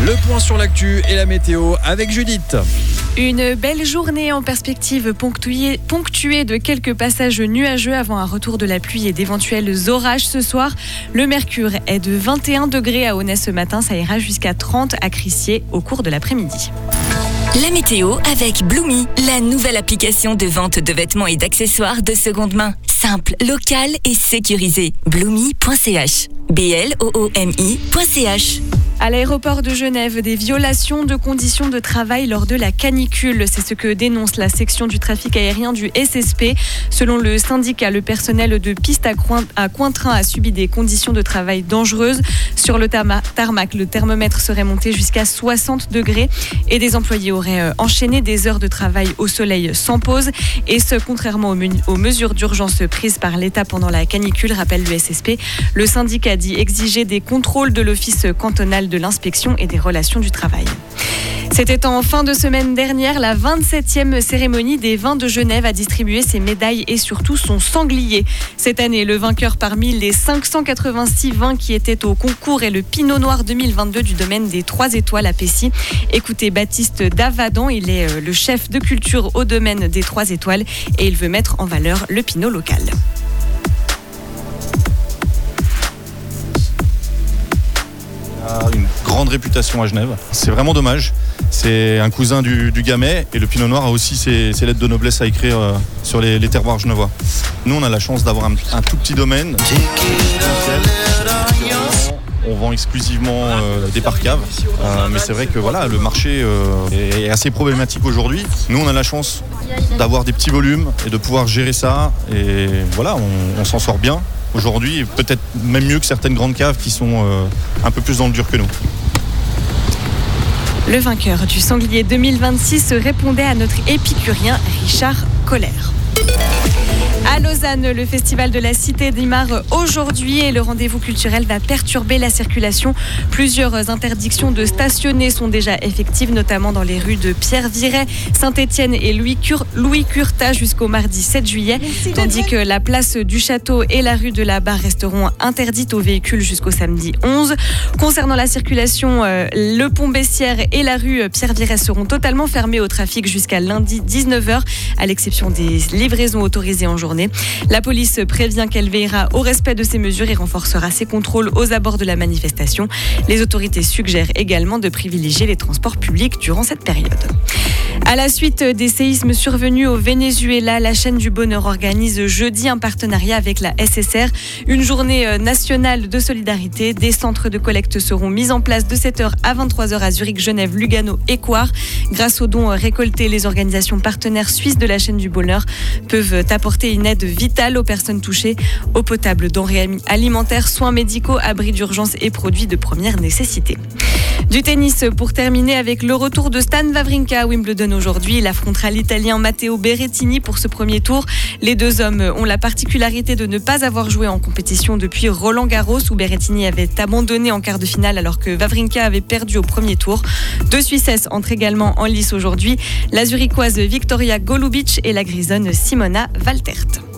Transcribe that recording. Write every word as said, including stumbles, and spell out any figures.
Le point sur l'actu et la météo avec Judith. Une belle journée en perspective ponctuée, ponctuée de quelques passages nuageux avant un retour de la pluie et d'éventuels orages ce soir. Le mercure est de vingt et un degrés à Aunay ce matin, ça ira jusqu'à trente à Crissier au cours de l'après-midi. La météo avec Bloomy, la nouvelle application de vente de vêtements et d'accessoires de seconde main. Simple, locale et sécurisée. bloomy point c h. B L O O M I point C H. À l'aéroport de Genève, des violations de conditions de travail lors de la canicule. C'est ce que dénonce la section du trafic aérien du S S P. Selon le syndicat, le personnel de piste à Cointrin a subi des conditions de travail dangereuses. Sur le tarmac, le thermomètre serait monté jusqu'à soixante degrés et des employés auraient enchaîné des heures de travail au soleil sans pause. Et ce, contrairement aux mesures d'urgence prises par l'État pendant la canicule, rappelle le S S P. Le syndicat dit exiger des contrôles de l'Office cantonal de l'inspection et des relations du travail. C'était en fin de semaine dernière, la vingt-septième cérémonie des vins de Genève a distribué ses médailles et surtout son sanglier. Cette année, le vainqueur parmi les cinq cent quatre-vingt-six vins qui étaient au concours est le Pinot Noir deux mille vingt-deux du domaine des Trois Étoiles à Pessy. Écoutez Baptiste Davadan, il est le chef de culture au domaine des Trois Étoiles et il veut mettre en valeur le Pinot local. Une grande réputation à Genève. C'est vraiment dommage. C'est un cousin du, du Gamay et le Pinot Noir a aussi ses, ses lettres de noblesse à écrire euh, sur les, les terroirs genevois. Nous, on a la chance d'avoir un, un tout petit domaine. On vend exclusivement euh, des parcaves, euh, mais c'est vrai que voilà, le marché euh, est assez problématique aujourd'hui. Nous, on a la chance d'avoir des petits volumes et de pouvoir gérer ça. Et voilà, on, on s'en sort bien. Aujourd'hui, peut-être même mieux que certaines grandes caves qui sont euh, un peu plus dans le dur que nous. Le vainqueur du sanglier deux mille vingt-six répondait à notre épicurien Richard Koller. À Lausanne, le festival de la Cité d'Imar aujourd'hui et le rendez-vous culturel va perturber la circulation. Plusieurs interdictions de stationner sont déjà effectives, notamment dans les rues de Pierre Viret, Saint-Étienne et Louis, Cur- Louis Curta jusqu'au mardi sept juillet, tandis que la place du Château et la rue de la Barre resteront interdites aux véhicules jusqu'au samedi onze. Concernant la circulation, euh, le pont Bessières et la rue Pierre Viret seront totalement fermés au trafic jusqu'à lundi dix-neuf heures, à l'exception des livraisons autorisées en journée. La police prévient qu'elle veillera au respect de ces mesures et renforcera ses contrôles aux abords de la manifestation. Les autorités suggèrent également de privilégier les transports publics durant cette période. À la suite des séismes survenus au Venezuela, la chaîne du bonheur organise jeudi un partenariat avec la S S R, une journée nationale de solidarité. Des centres de collecte seront mis en place de sept heures à vingt-trois heures à Zurich, Genève, Lugano et Coire. Grâce aux dons récoltés, les organisations partenaires suisses de la chaîne du bonheur peuvent apporter une aide vitale aux personnes touchées, eau potable, denrées alimentaires, soins médicaux, abris d'urgence et produits de première nécessité. Du tennis pour terminer avec le retour de Stan Wawrinka à Wimbledon aujourd'hui. Il affrontera l'Italien Matteo Berrettini pour ce premier tour. Les deux hommes ont la particularité de ne pas avoir joué en compétition depuis Roland Garros où Berrettini avait abandonné en quart de finale alors que Wawrinka avait perdu au premier tour. Deux Suissesses entrent également en lice aujourd'hui. La Zurichoise Victoria Golubic et la Grisonne Simona Valtert.